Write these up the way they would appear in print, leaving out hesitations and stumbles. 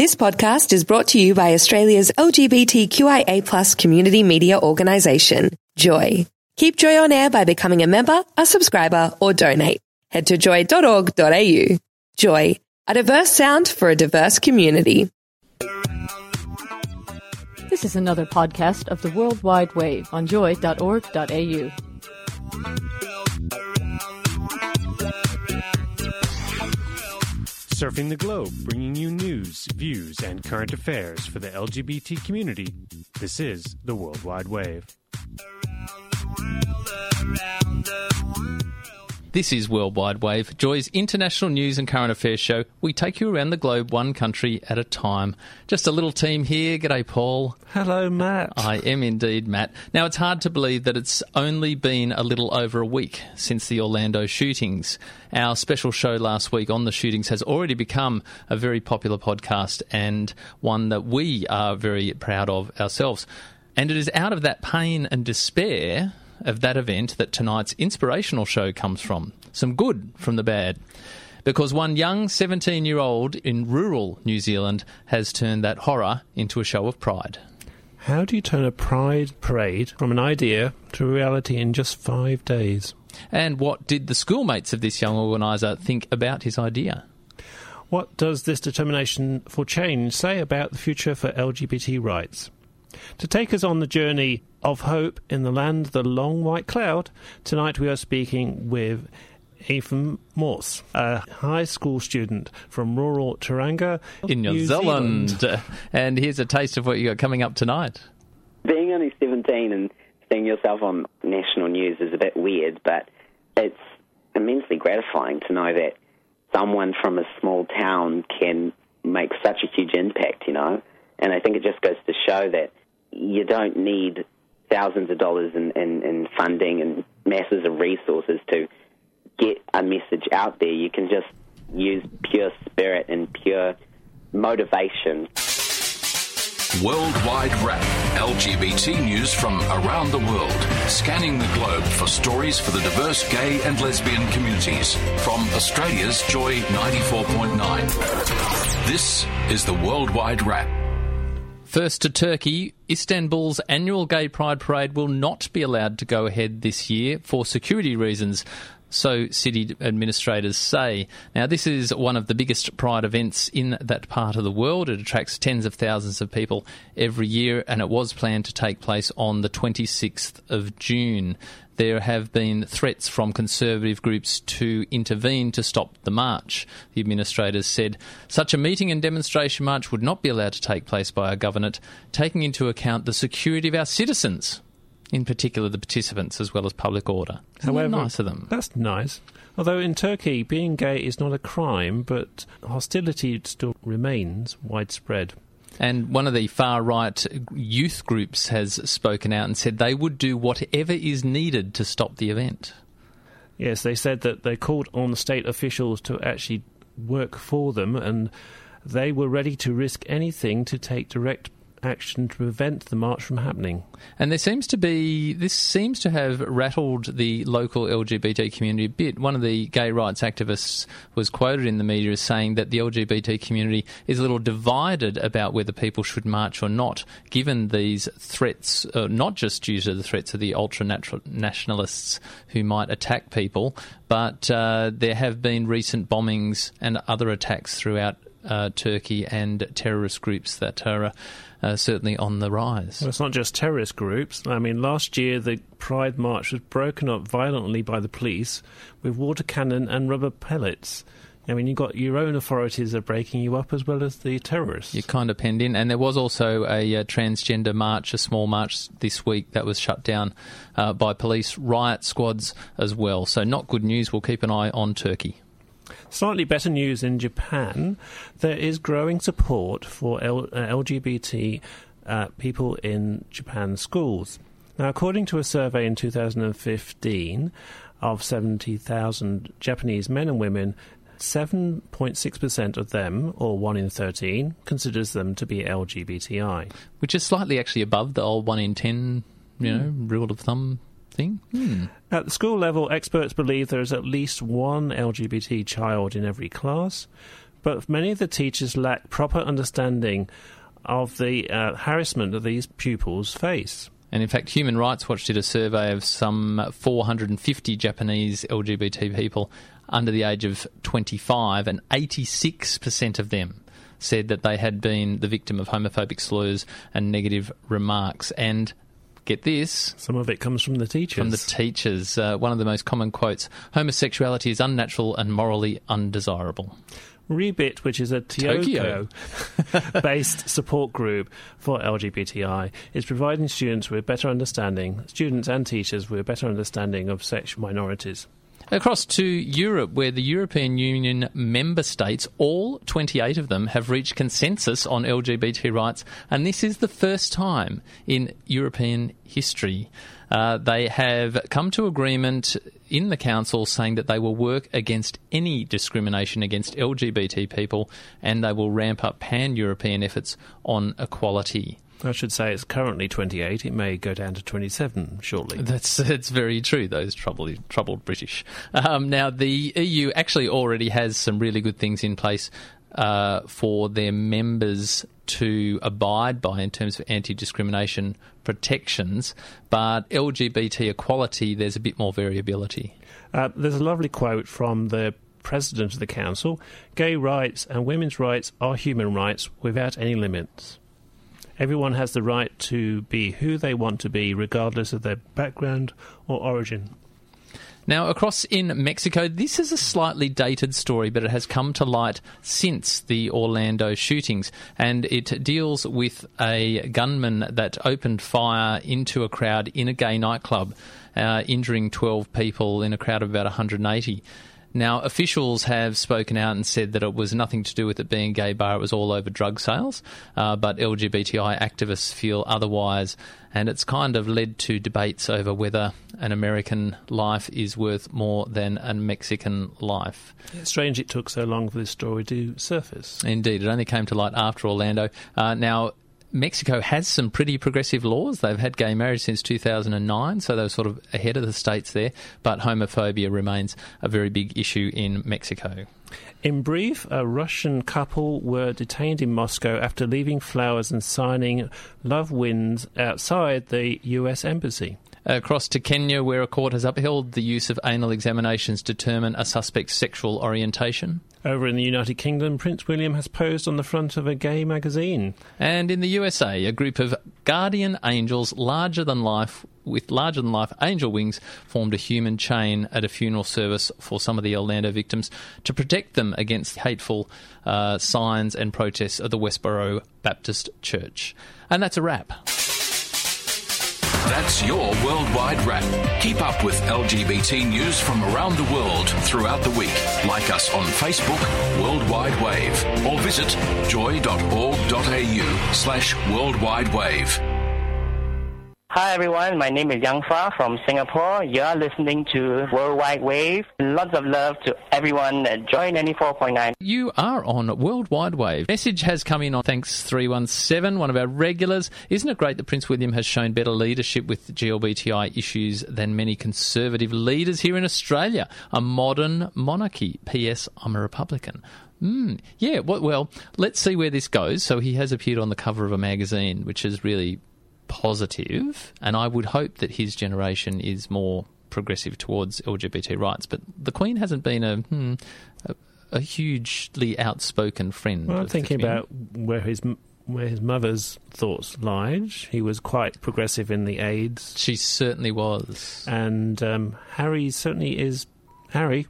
This podcast is brought to you by Australia's LGBTQIA+ community media organisation, Joy. Keep Joy on air by becoming a member, a subscriber, or donate. Head to joy.org.au. Joy, a diverse sound for a diverse community. This is another podcast of the World Wide Wave on joy.org.au. Surfing the globe, bringing you news, views, and current affairs for the LGBT community. This is the World Wide Wave. This is World Wide Wave, Joy's international news and current affairs show. We take you around the globe one country at a time. Just a little team here. G'day, Paul. Hello, Matt. I am indeed, Matt. Now, it's hard to believe that it's only been a little over a week since the Orlando shootings. Our special show last week on the shootings has already become a very popular podcast and one that we are very proud of ourselves. And it is out of that pain and despair of that event that tonight's inspirational show comes from. Some good from the bad. Because one young 17-year-old in rural New Zealand has turned that horror into a show of pride. How do you turn a pride parade from an idea to reality in just 5 days? And what did the schoolmates of this young organiser think about his idea? What does this determination for change say about the future for LGBT rights? To take us on the journey of hope in the land of the long white cloud, tonight we are speaking with Ethan Morse, a high school student from rural Tauranga in New Zealand. And here's a taste of what you got coming up tonight. Being only 17 and seeing yourself on national news is a bit weird, but it's immensely gratifying to know that someone from a small town can make such a huge impact, you know. And I think it just goes to show that you don't need thousands of dollars in funding and masses of resources to get a message out there. You can just use pure spirit and pure motivation. Worldwide Wrap, LGBT news from around the world, scanning the globe for stories for the diverse gay and lesbian communities. From Australia's Joy 94.9. This is the Worldwide Wrap. First to Turkey, Istanbul's annual Gay Pride Parade will not be allowed to go ahead this year for security reasons, so city administrators say. Now, this is one of the biggest Pride events in that part of the world. It attracts tens of thousands of people every year, and it was planned to take place on the 26th of June. There have been threats from conservative groups to intervene to stop the march. The administrators said such a meeting and demonstration march would not be allowed to take place by our government, taking into account the security of our citizens, in particular the participants, as well as public order. However, nice of them. That's nice. Although in Turkey, being gay is not a crime, but hostility still remains widespread. And one of the far-right youth groups has spoken out and said they would do whatever is needed to stop the event. Yes, they said that they called on state officials to actually work for them, and they were ready to risk anything to take direct action to prevent the march from happening. And this seems to have rattled the local LGBT community a bit. One of the gay rights activists was quoted in the media as saying that the LGBT community is a little divided about whether people should march or not, given these threats, not just due to the threats of the ultra-nationalists who might attack people, but there have been recent bombings and other attacks throughout Turkey and terrorist groups that are certainly on the rise. Well, it's not just terrorist groups. I mean, last year the Pride March was broken up violently by the police with water cannon and rubber pellets. I mean, you've got your own authorities are breaking you up as well as the terrorists. You're kind of penned in. And there was also a transgender march, a small march this week that was shut down by police riot squads as well. So not good news. We'll keep an eye on Turkey. Slightly better news in Japan. There is growing support for LGBT people in Japan schools. Now, according to a survey in 2015 of 70,000 Japanese men and women, 7.6% of them, or 1 in 13, considers them to be LGBTI. Which is slightly actually above the old 1 in 10, rule of thumb thing. At the school level, experts believe there is at least one LGBT child in every class. but many of the teachers lack proper understanding of the harassment that these pupils face. And in fact, Human Rights Watch did a survey of some 450 Japanese LGBT people under the age of 25, and 86% of them said that they had been the victim of homophobic slurs and negative remarks. And get this. Some of it comes from the teachers. From the teachers. One of the most common quotes, homosexuality is unnatural and morally undesirable. Rebit, which is a Tokyo-based support group for LGBTI, is providing students and teachers with a better understanding of sexual minorities. Across to Europe, where the European Union member states, all 28 of them, have reached consensus on LGBT rights, and this is the first time in European history. They have come to agreement in the Council saying that they will work against any discrimination against LGBT people, and they will ramp up pan-European efforts on equality. I should say it's currently 28. It may go down to 27 shortly. That's very true, those troubled British. Now, the EU actually already has some really good things in place for their members to abide by in terms of anti-discrimination protections, but LGBT equality, there's a bit more variability. There's a lovely quote from the President of the Council: "Gay rights and women's rights are human rights without any limits. Everyone has the right to be who they want to be, regardless of their background or origin." Now, across in Mexico, this is a slightly dated story, but it has come to light since the Orlando shootings, and it deals with a gunman that opened fire into a crowd in a gay nightclub, injuring 12 people in a crowd of about 180. Now, officials have spoken out and said that it was nothing to do with it being a gay bar, it was all over drug sales, but LGBTI activists feel otherwise, and it's kind of led to debates over whether an American life is worth more than a Mexican life. It's strange it took so long for this story to surface. Indeed, it only came to light after Orlando. Now, Mexico has some pretty progressive laws. They've had gay marriage since 2009, so they were sort of ahead of the states there, but homophobia remains a very big issue in Mexico. In brief, a Russian couple were detained in Moscow after leaving flowers and signing Love Wins outside the US Embassy. Across to Kenya, where a court has upheld the use of anal examinations to determine a suspect's sexual orientation. Over in the United Kingdom, Prince William has posed on the front of a gay magazine. And in the USA, a group of guardian angels with larger than life angel wings formed a human chain at a funeral service for some of the Orlando victims to protect them against hateful signs and protests of the Westboro Baptist Church. And that's a wrap. That's your Worldwide Wrap. Keep up with LGBT news from around the world throughout the week. Like us on Facebook, Worldwide Wave, or visit joy.org.au/worldwidewave. Hi everyone, my name is Yang Fa from Singapore. You are listening to Worldwide Wave. Lots of love to everyone at Joy 94.9. You are on Worldwide Wave. Message has come in on Thanks 317, one of our regulars. Isn't it great that Prince William has shown better leadership with GLBTI issues than many conservative leaders here in Australia? A modern monarchy. P.S. I'm a Republican. Yeah, well, let's see where this goes. So he has appeared on the cover of a magazine, which is really positive, and I would hope that his generation is more progressive towards LGBT rights. But the Queen hasn't been a hugely outspoken friend. Well, I'm thinking about where his mother's thoughts lied. He was quite progressive in the AIDS. She certainly was. And Harry certainly is Harry.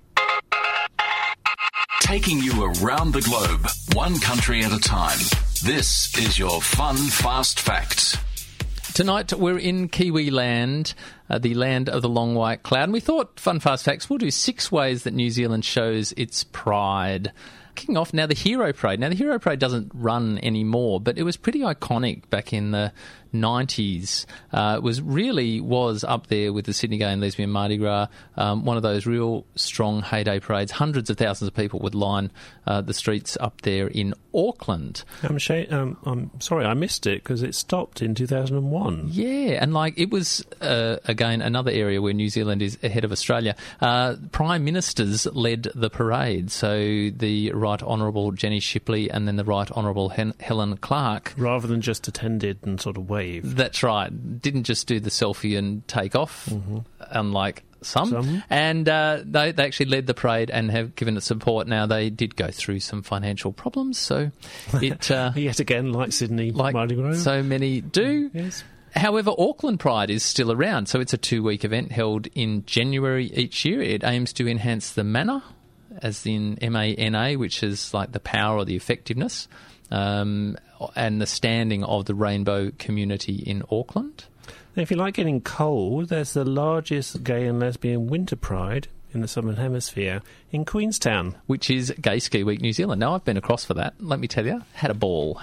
Taking you around the globe, one country at a time. This is your Fun Fast Facts. Tonight we're in Kiwi land, the land of the long white cloud, and we thought, Fun Fast Facts, we'll do 6 ways that New Zealand shows its pride. Kicking off now, the Hero Parade. Now, the Hero Parade doesn't run anymore, but it was pretty iconic back in the 90s. It was up there with the Sydney Gay and Lesbian Mardi Gras, one of those real strong heyday parades. Hundreds of thousands of people would line the streets up there in Auckland. I'm sorry, I missed it because it stopped in 2001. Yeah, and it was, again, another area where New Zealand is ahead of Australia. Prime Ministers led the parade, so the Right Honourable Jenny Shipley and then the Right Honourable Helen Clark. Rather than just attended and sort of waved. That's right. Didn't just do the selfie and take off, unlike some. And they actually led the parade and have given it support. Now, they did go through some financial problems, so it... Yet again, like Sydney, Mardi Gras. So many do. Yes. However, Auckland Pride is still around, so it's a 2-week event held in January each year. It aims to enhance the manner, as in MANA, which is like the power or the effectiveness, and the standing of the rainbow community in Auckland. Now, if you like getting cold, there's the largest gay and lesbian winter pride in the Southern Hemisphere in Queenstown. Which is Gay Ski Week New Zealand. Now, I've been across for that, let me tell you. Had a ball.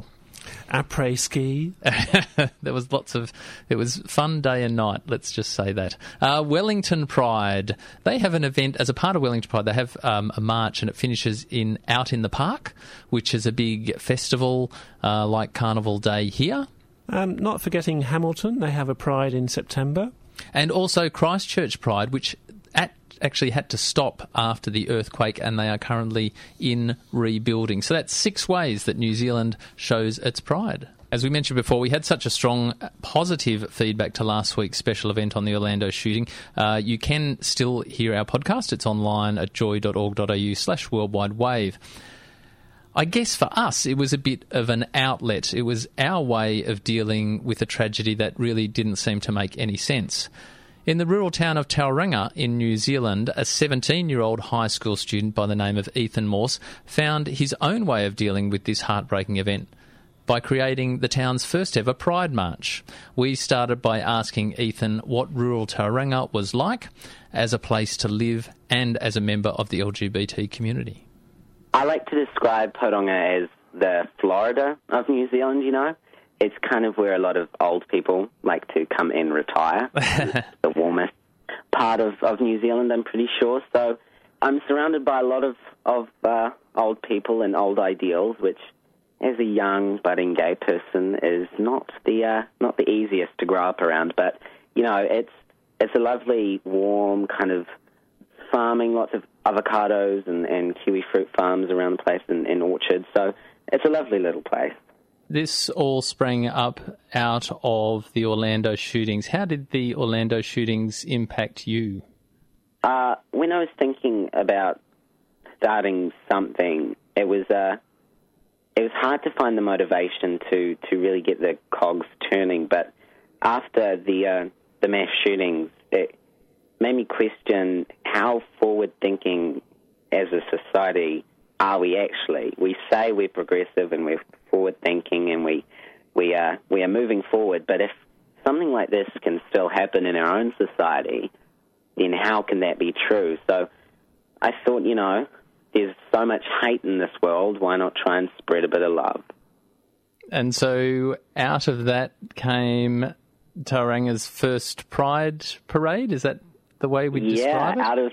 Après ski. There was it was fun day and night, let's just say that. Wellington Pride, they have an event as a part of Wellington Pride. They have a march and it finishes out in the park, which is a big festival like Carnival Day here. Not forgetting Hamilton, they have a pride in September. And also Christchurch Pride, which actually had to stop after the earthquake, and they are currently in rebuilding. So that's 6 ways that New Zealand shows its pride. As we mentioned before, we had such a strong positive feedback to last week's special event on the Orlando shooting. You can still hear our podcast. It's online at joy.org.au/worldwidewave. I guess for us, it was a bit of an outlet. It was our way of dealing with a tragedy that really didn't seem to make any sense. In the rural town of Tauranga in New Zealand, a 17-year-old high school student by the name of Ethan Morse found his own way of dealing with this heartbreaking event by creating the town's first ever Pride March. We started by asking Ethan what rural Tauranga was like as a place to live and as a member of the LGBT community. I like to describe Tauranga as the Florida of New Zealand, you know. It's kind of where a lot of old people like to come and retire. It's the warmest part of New Zealand, I'm pretty sure. So I'm surrounded by a lot of old people and old ideals, which, as a young budding gay person, is not the easiest to grow up around. But you know, it's a lovely, warm kind of farming, lots of avocados and kiwi fruit farms around the place and orchards. So it's a lovely little place. This all sprang up out of the Orlando shootings. How did the Orlando shootings impact you? When I was thinking about starting something, it was hard to find the motivation to really get the cogs turning. But after the mass shootings, it made me question how forward-thinking as a society are we actually. We say we're progressive and we're forward-thinking and we are moving forward, but if something like this can still happen in our own society, then how can that be true? So I thought, you know, there's so much hate in this world, why not try and spread a bit of love? And so out of that came Tauranga's first Pride Parade? Is that the way we describe it? Yeah,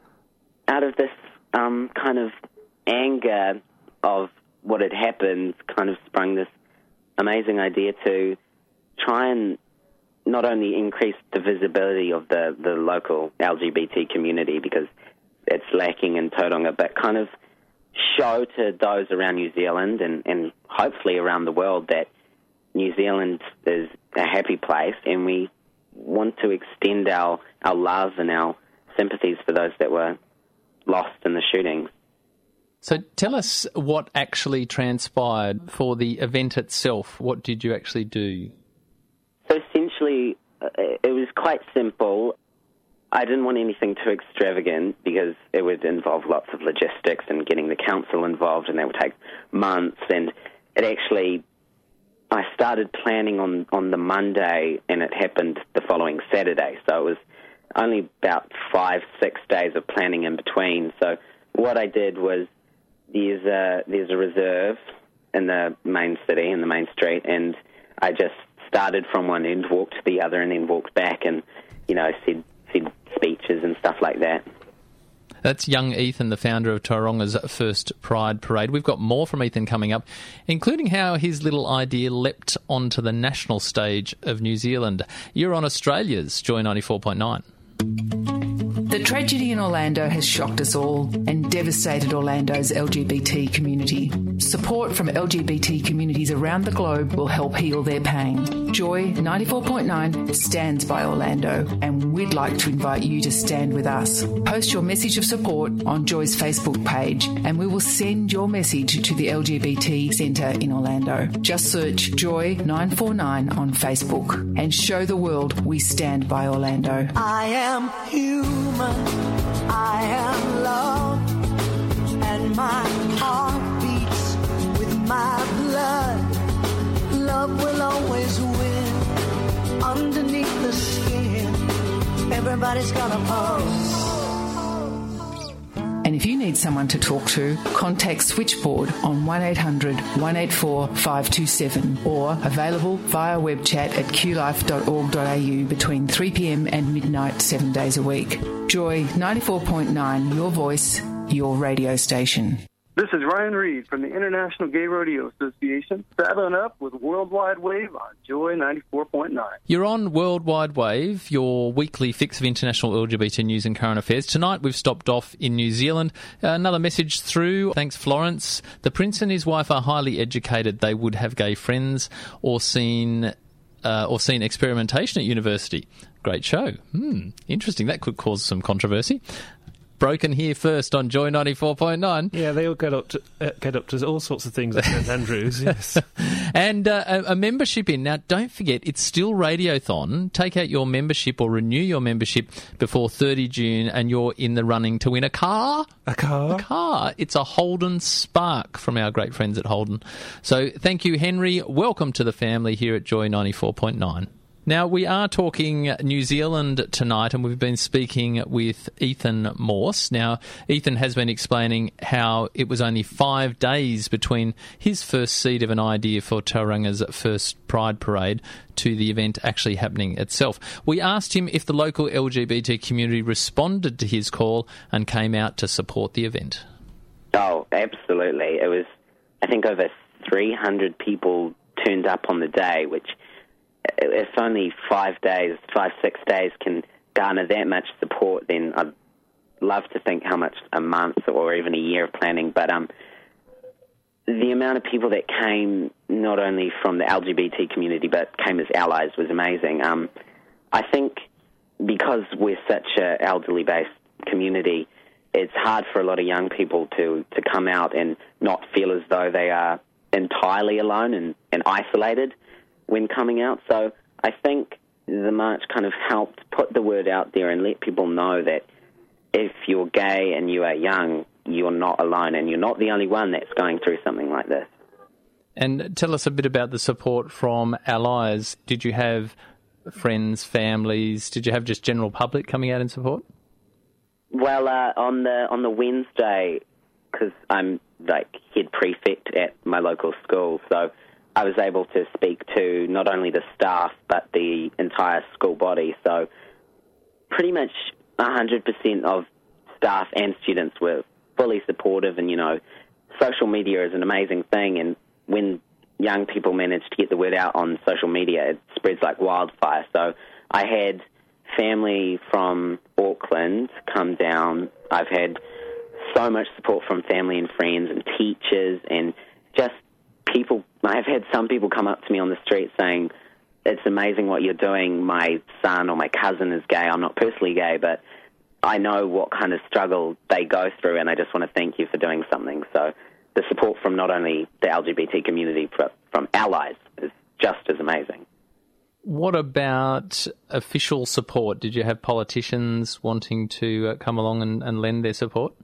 out of this kind of anger of what had happened kind of sprung this amazing idea to try and not only increase the visibility of the local LGBT community, because it's lacking in Tauranga, but kind of show to those around New Zealand and hopefully around the world that New Zealand is a happy place, and we want to extend our love and our sympathies for those that were lost in the shootings. So tell us what actually transpired for the event itself. What did you actually do? So essentially, it was quite simple. I didn't want anything too extravagant because it would involve lots of logistics and getting the council involved, and that would take months. And it actually, I started planning on the Monday, and it happened the following Saturday. So it was only about 5-6 days of planning in between. So what I did was, there's a reserve in the main city, in the main street, and I just started from one end, walked to the other, and then walked back and, you know, said speeches and stuff like that. That's young Ethan, the founder of Tauranga's first Pride Parade. We've got more from Ethan coming up, including how his little idea leapt onto the national stage of New Zealand. You're on Australia's Joy 94.9. The tragedy in Orlando has shocked us all and devastated Orlando's LGBT community. Support from LGBT communities around the globe will help heal their pain. Joy 94.9 stands by Orlando, and we'd like to invite you to stand with us. Post your message of support on Joy's Facebook page, and we will send your message to the LGBT Centre in Orlando. Just search Joy 949 on Facebook and show the world we stand by Orlando. I am human, I am love, and my heart beats with my blood. Love will always win underneath the skin. Everybody's got a pulse. And if you need someone to talk to, contact Switchboard on 1800 184 527 or available via web chat at qlife.org.au between 3 p.m. and midnight 7 days a week. Joy 94.9, your voice, your radio station. This is Ryan Reed from the International Gay Rodeo Association, saddling up with Worldwide Wave on Joy 94.9. You're on Worldwide Wave, your weekly fix of international LGBT news and current affairs. Tonight we've stopped off in New Zealand. Another message through. Thanks, Florence. The Prince and his wife are highly educated. They would have gay friends or seen experimentation at university. Great show. Interesting. That could cause some controversy. Broken here first on Joy 94.9. Yeah, they all get up to all sorts of things at St Andrews, yes. And a membership in. Now, don't forget, it's still Radiothon. Take out your membership or renew your membership before 30 June and you're in the running to win a car. A car? A car. It's a Holden Spark from our great friends at Holden. So thank you, Henry. Welcome to the family here at Joy 94.9. Now, we are talking New Zealand tonight, and we've been speaking with Ethan Morse. Now, Ethan has been explaining how it was only 5 days between his first seed of an idea for Tauranga's first Pride Parade to the event actually happening itself. We asked him if the local LGBT community responded to his call and came out to support the event. Oh, absolutely. It was, I think, over 300 people turned up on the day, which... if only 5, 6 days can garner that much support, then I'd love to think how much a month or even a year of planning. But the amount of people that came, not only from the LGBT community, but came as allies, was amazing. I think because we're such an elderly-based community, it's hard for a lot of young people to come out and not feel as though they are entirely alone and isolated when coming out. So I think the march kind of helped put the word out there and let people know that if you're gay and you are young, you're not alone and you're not the only one that's going through something like this. And tell us a bit about the support from allies. Did you have friends, families? Did you have just general public coming out in support? Well, on the Wednesday, because I'm like head prefect at my local school, so I was able to speak to not only the staff but the entire school body. So pretty much 100% of staff and students were fully supportive. And, you know, social media is an amazing thing. And when young people manage to get the word out on social media, it spreads like wildfire. So I had family from Auckland come down. I've had so much support from family and friends and teachers and just people. I've had some people come up to me on the street saying, it's amazing what you're doing. My son or my cousin is gay. I'm not personally gay, but I know what kind of struggle they go through, and I just want to thank you for doing something. So the support from not only the LGBT community, but from allies is just as amazing. What about official support? Did you have politicians wanting to come along and lend their support?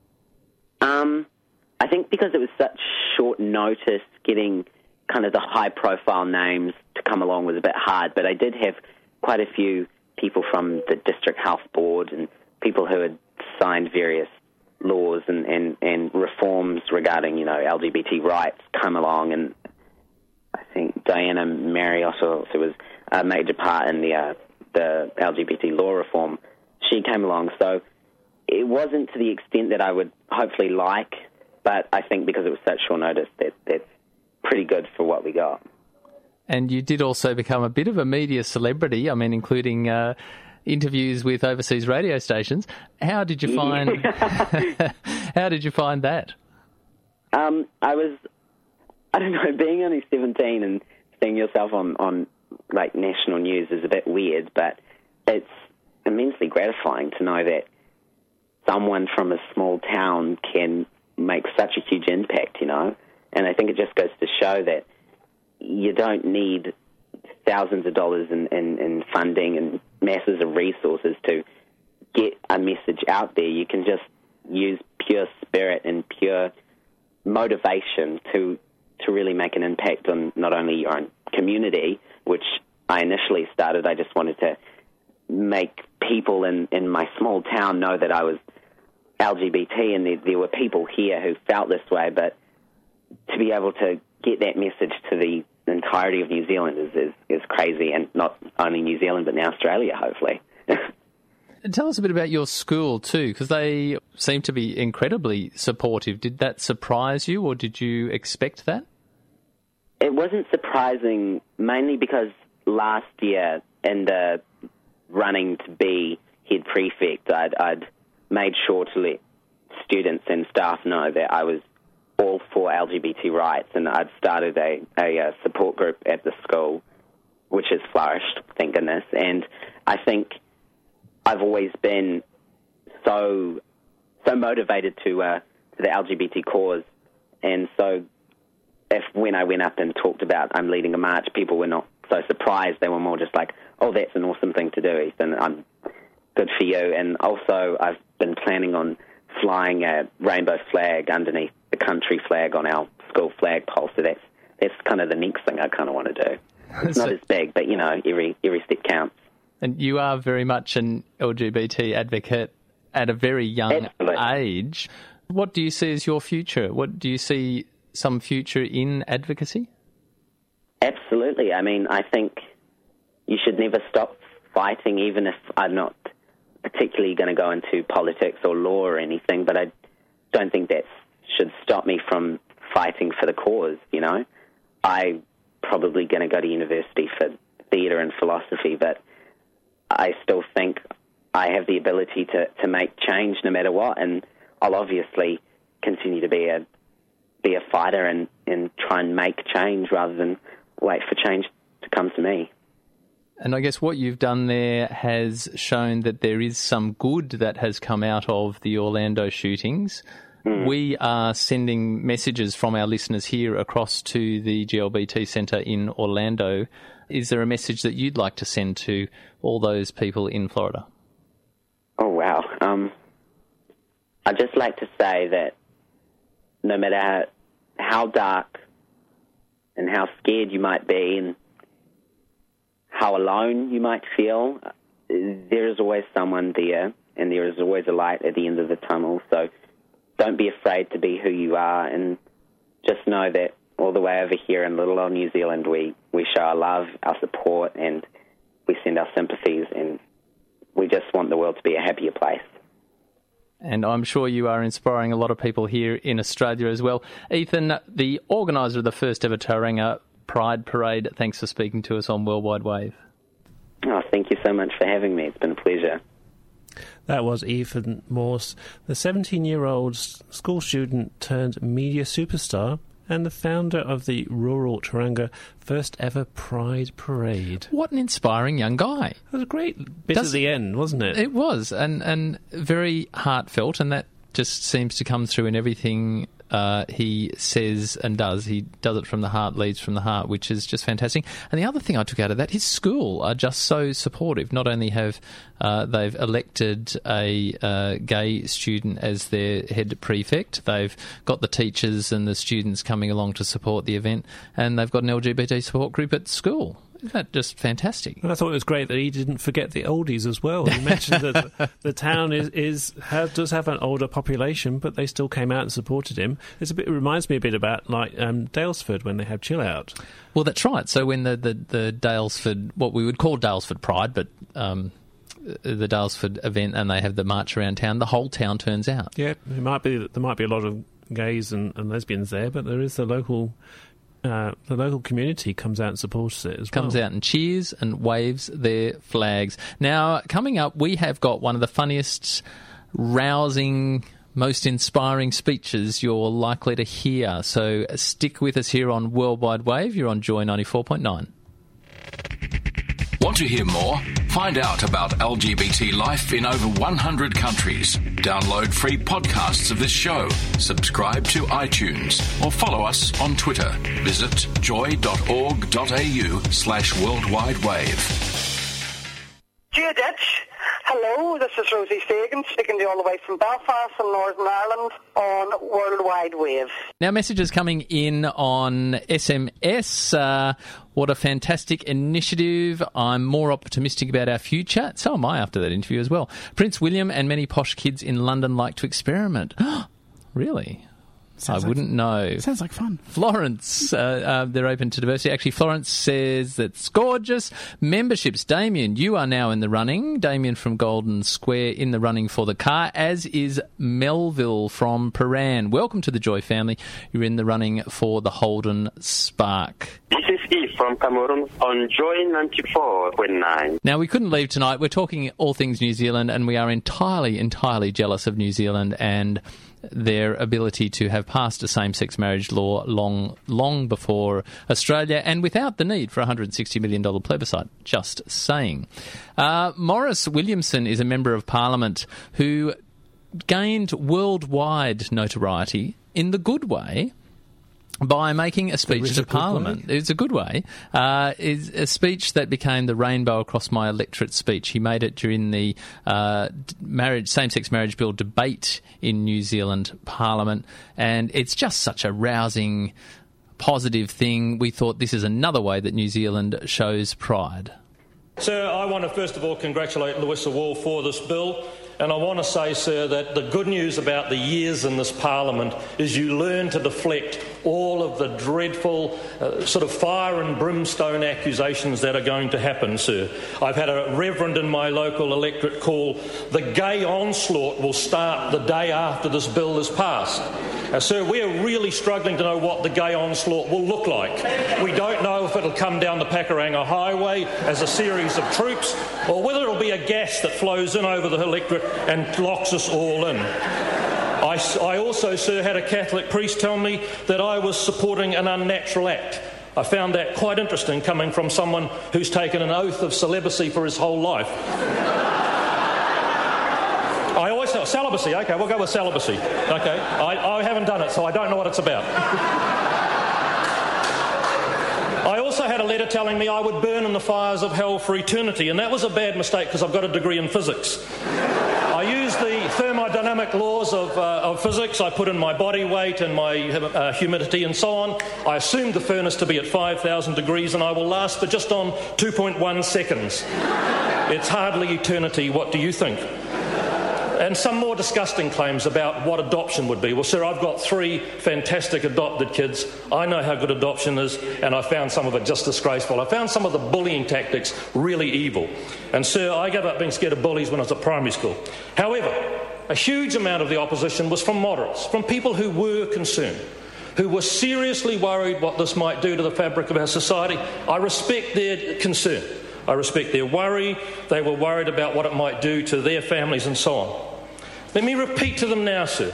I think because it was such short notice, getting kind of the high-profile names to come along was a bit hard, but I did have quite a few people from the District Health Board and people who had signed various laws and reforms regarding, you know, LGBT rights come along, and I think Diana Marios also was a major part in the LGBT law reform. She came along, so it wasn't to the extent that I would hopefully like, but I think because it was such short notice, that's pretty good for what we got. And you did also become a bit of a media celebrity, I mean, including interviews with overseas radio stations. How did you find? How did you find that? I don't know, being only 17 and seeing yourself on like national news is a bit weird, but it's immensely gratifying to know that someone from a small town can make such a huge impact, you know. And I think it just goes to show that you don't need thousands of dollars in funding and masses of resources to get a message out there. You can just use pure spirit and pure motivation to really make an impact on not only your own community, which I initially started. I just wanted to make people in my small town know that I was LGBT, and there were people here who felt this way, but to be able to get that message to the entirety of New Zealand is crazy, and not only New Zealand, but now Australia, hopefully. Tell us a bit about your school too, because they seem to be incredibly supportive. Did that surprise you, or did you expect that? It wasn't surprising, mainly because last year in the running to be head prefect, I'd made sure to let students and staff know that I was all for LGBT rights, and I'd started a support group at the school, which has flourished, thank goodness. And I think I've always been so motivated to the LGBT cause, and so when I went up and talked about I'm leading a march, people were not so surprised. They were more just like, oh, that's an awesome thing to do, Ethan. Good for you. And also I've been planning on flying a rainbow flag underneath the country flag on our school flagpole, so that's kind of the next thing I kind of want to do. It's not as big, but, you know, every step counts. And you are very much an LGBT advocate at a very young age. What do you see as your future? What do you see some future in advocacy? Absolutely. I mean, I think you should never stop fighting, even if I'm not particularly going to go into politics or law or anything, but I don't think that should stop me from fighting for the cause, you know. I'm probably going to go to university for theatre and philosophy, but I still think I have the ability to make change no matter what, and I'll obviously continue to be a fighter and try and make change rather than wait for change to come to me. And I guess what you've done there has shown that there is some good that has come out of the Orlando shootings. We are sending messages from our listeners here across to the GLBT Centre in Orlando. Is there a message that you'd like to send to all those people in Florida? Oh, wow. I'd just like to say that no matter how dark and how scared you might be and how alone you might feel, there is always someone there, and there is always a light at the end of the tunnel. So don't be afraid to be who you are, and just know that all the way over here in little old New Zealand, we show our love, our support, and we send our sympathies, and we just want the world to be a happier place. And I'm sure you are inspiring a lot of people here in Australia as well. Ethan, the organiser of the first ever Tauranga Pride Parade, thanks for speaking to us on Worldwide Wave. Oh, thank you so much for having me. It's been a pleasure. That was Ethan Morse, the 17-year-old school student turned media superstar and the founder of the rural Tauranga first ever Pride Parade. What an inspiring young guy. It was a great bit at the end, wasn't it? It was, and very heartfelt, and that just seems to come through in everything he says and does. He does it from the heart, leads from the heart, which is just fantastic. And the other thing I took out of that, his school are just so supportive. Not only have they've elected a gay student as their head prefect, they've got the teachers and the students coming along to support the event, and they've got an LGBT support group at school. Isn't that just fantastic? And I thought it was great that he didn't forget the oldies as well. He mentioned that the town does have an older population, but they still came out and supported him. It reminds me a bit about like Daylesford when they have Chill Out. Well, that's right. So when the Daylesford, what we would call Daylesford Pride, but the Daylesford event, and they have the march around town, the whole town turns out. Yeah, there might be a lot of gays and lesbians there, but there is the local the local community comes out and supports it as well. Comes out and cheers and waves their flags. Now, coming up, we have got one of the funniest, rousing, most inspiring speeches you're likely to hear. So stick with us here on Worldwide Wave. You're on Joy 94.9. Want to hear more? Find out about LGBT life in over 100 countries. Download free podcasts of this show. Subscribe to iTunes or follow us on Twitter. Visit joy.org.au/worldwidewave. Dear Ditch, hello, this is Rosie Fagan speaking to you all the way from Belfast in Northern Ireland on Worldwide Wave. Now, messages coming in on SMS. What a fantastic initiative. I'm more optimistic about our future. So am I after that interview as well. Prince William and many posh kids in London like to experiment. Really? I wouldn't know. Sounds like fun. Florence, they're open to diversity. Actually, Florence says that's gorgeous. Memberships. Damien, you are now in the running. Damien from Golden Square in the running for the car, as is Melville from Paran. Welcome to the Joy family. You're in the running for the Holden Spark. This is Eve from Cameroon on Joy 94.9. Now, we couldn't leave tonight. We're talking all things New Zealand, and we are entirely jealous of New Zealand and their ability to have passed a same-sex marriage law long before Australia, and without the need for a $160 million plebiscite. Just saying. Maurice Williamson is a Member of Parliament who gained worldwide notoriety in the good way by making a speech to Parliament. It's a good way. It's a speech that became the Rainbow Across My Electorate speech. He made it during the same-sex marriage bill debate in New Zealand Parliament, and it's just such a rousing, positive thing. We thought this is another way that New Zealand shows pride. Sir, I want to first of all congratulate Louisa Wall for this bill. And I want to say, sir, that the good news about the years in this Parliament is you learn to deflect all of the dreadful sort of fire and brimstone accusations that are going to happen, sir. I've had a reverend in my local electorate call the gay onslaught will start the day after this bill is passed. Sir, we're really struggling to know what the gay onslaught will look like. We don't know if it'll come down the Pakuranga Highway as a series of troops, or whether it'll be a gas that flows in over the electorate and locks us all in. I also, sir, had a Catholic priest tell me that I was supporting an unnatural act. I found that quite interesting coming from someone who's taken an oath of celibacy for his whole life. I always say celibacy. OK, we'll go with celibacy. OK, I haven't done it, so I don't know what it's about. I also had a letter telling me I would burn in the fires of hell for eternity, and that was a bad mistake because I've got a degree in physics. I used the thermodynamic laws of physics. I put in my body weight and my humidity and so on. I assumed the furnace to be at 5,000 degrees, and I will last for just on 2.1 seconds. It's hardly eternity. What do you think? And some more disgusting claims about what adoption would be. Well, sir, I've got 3 fantastic adopted kids. I know how good adoption is, and I found some of it just disgraceful. I found some of the bullying tactics really evil. And, sir, I gave up being scared of bullies when I was at primary school. However, a huge amount of the opposition was from moderates, from people who were concerned, who were seriously worried what this might do to the fabric of our society. I respect their concern. I respect their worry. They were worried about what it might do to their families and so on. Let me repeat to them now, sir.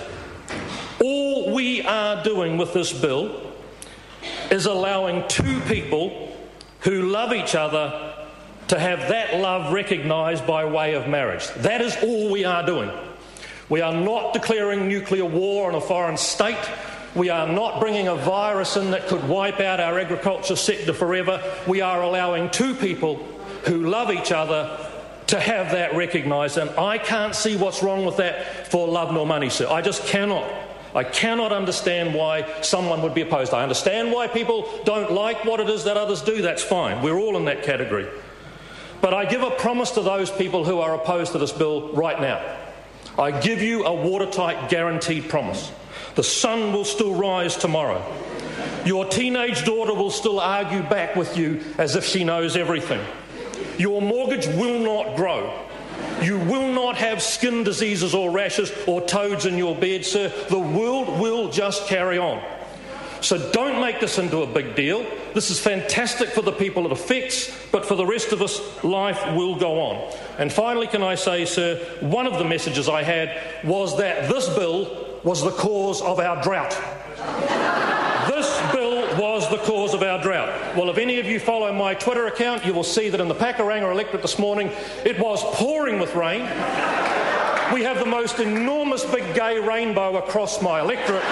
All we are doing with this bill is allowing 2 people who love each other to have that love recognised by way of marriage. That is all we are doing. We are not declaring nuclear war on a foreign state. We are not bringing a virus in that could wipe out our agriculture sector forever. We are allowing 2 people who love each other to have that recognised, and I can't see what's wrong with that for love nor money, sir. I just cannot. I cannot understand why someone would be opposed. I understand why people don't like what it is that others do. That's fine. We're all in that category. But I give a promise to those people who are opposed to this bill right now. I give you a watertight, guaranteed promise. The sun will still rise tomorrow. Your teenage daughter will still argue back with you as if she knows everything. Your mortgage will not grow. You will not have skin diseases or rashes or toads in your bed, sir. The world will just carry on. So don't make this into a big deal. This is fantastic for the people it affects, but for the rest of us, life will go on. And finally, can I say, sir, one of the messages I had was that this bill was the cause of our drought. This bill was the cause of our drought. Well, if any of you follow my Twitter account, you will see that in the Pakuranga electorate this morning, it was pouring with rain. We have the most enormous big gay rainbow across my electorate.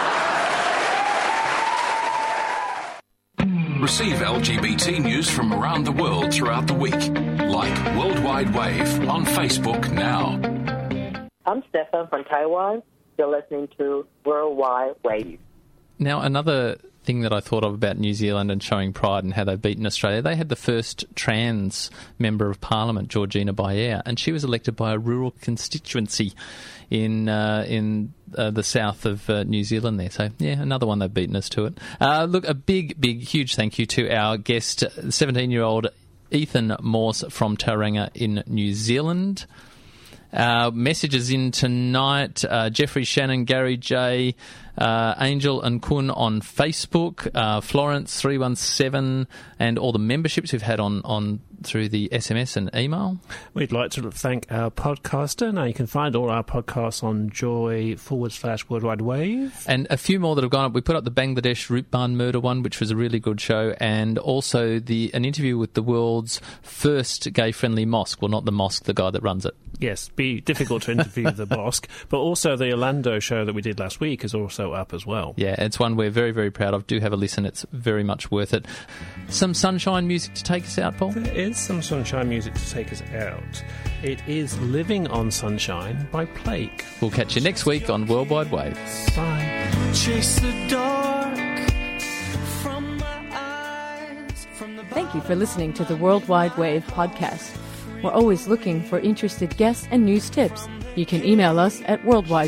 Receive LGBT news from around the world throughout the week. Like Worldwide Wave on Facebook now. I'm Stefan from Taiwan. You're listening to Worldwide Wave. Now, another thing that I thought of about New Zealand and showing pride and how they've beaten Australia, they had the first trans member of Parliament, Georgina Bayer, and she was elected by a rural constituency in the south of New Zealand there. So, yeah, another one they've beaten us to it. Look, a big, huge thank you to our guest, 17-year-old Ethan Morse from Tauranga in New Zealand. Messages in tonight, Jeffrey Shannon, Gary J, Angel and Kun on Facebook, Florence 317, and all the memberships we've had on through the SMS and email. We'd like to thank our podcaster. Now you can find all our podcasts on Joy/Worldwide Wave. And a few more that have gone up. We put up the Bangladesh Root Barn murder one, which was a really good show, and also an interview with the world's first gay-friendly mosque. Well, not the mosque, the guy that runs it. Yes, be difficult to interview the mosque, but also the Orlando show that we did last week is also up as well. Yeah, it's one we're very, very proud of. Do have a listen. It's very much worth it. Some sunshine music to take us out, Paul? There is some sunshine music to take us out. It is Living on Sunshine by Plague. We'll catch you next week on Worldwide Wave. Bye. Chase the dark from my eyes. Thank you for listening to the Worldwide Wave podcast. We're always looking for interested guests and news tips. You can email us at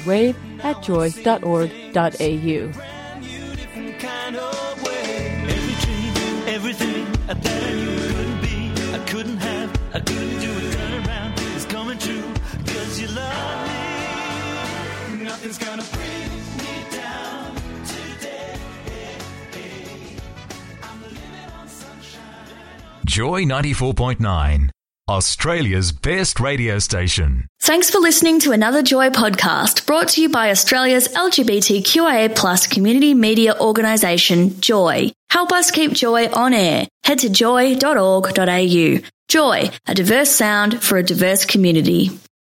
worldwidewave@joy.org.au. Everything that I knew couldn't be, I couldn't have, I couldn't do it, turn around, it's coming true, 'cause you love me, nothing's gonna bring me down today, I'm living on sunshine. Joy 94.9, Australia's best radio station. Thanks for listening to another Joy podcast brought to you by Australia's LGBTQIA+ community media organisation, Joy. Help us keep Joy on air. Head to joy.org.au. Joy, a diverse sound for a diverse community.